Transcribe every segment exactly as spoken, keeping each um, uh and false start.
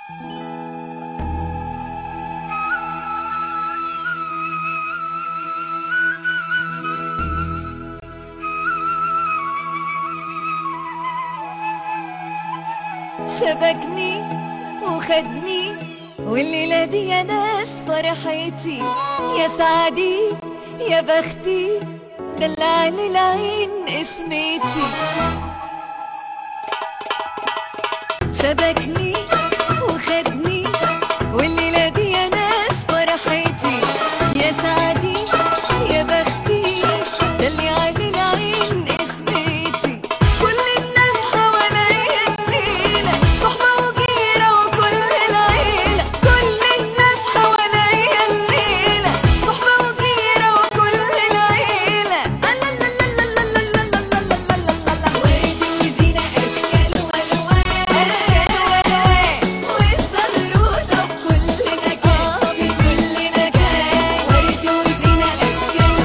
شبكني وخدني والليلة دي يا ناس فرحتي، يا سعدي يا بختي دلعني العين اسمتي. شبكني وخدني والليلة دي يا ناس فرحتي، يا سعدي يا بختي دلعني العين اسمتي. كل الناس حواليا الليلة صحبة وجيرة وكل العيلة، كل الناس حواليا الليلة صحبة وجيرة وكل العيلة. ورد وزينة أشكال والوان، أشكال والوان والزغروطة في كل مكان، في كل مكان. ورد وزينة أشكال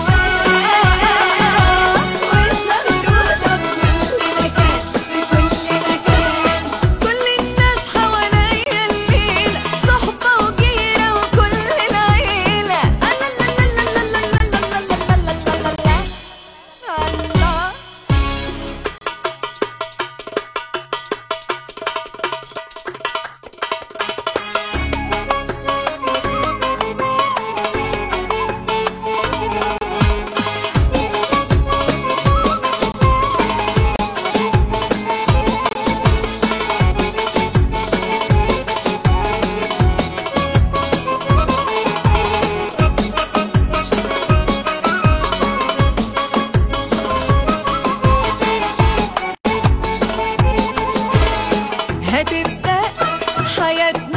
والوان والزغروطة في كل مكان، في كل مكان. كل الناس حواليا الليلة صحبة وجيرة وكل العيلة. الله هتبدأ حياتنا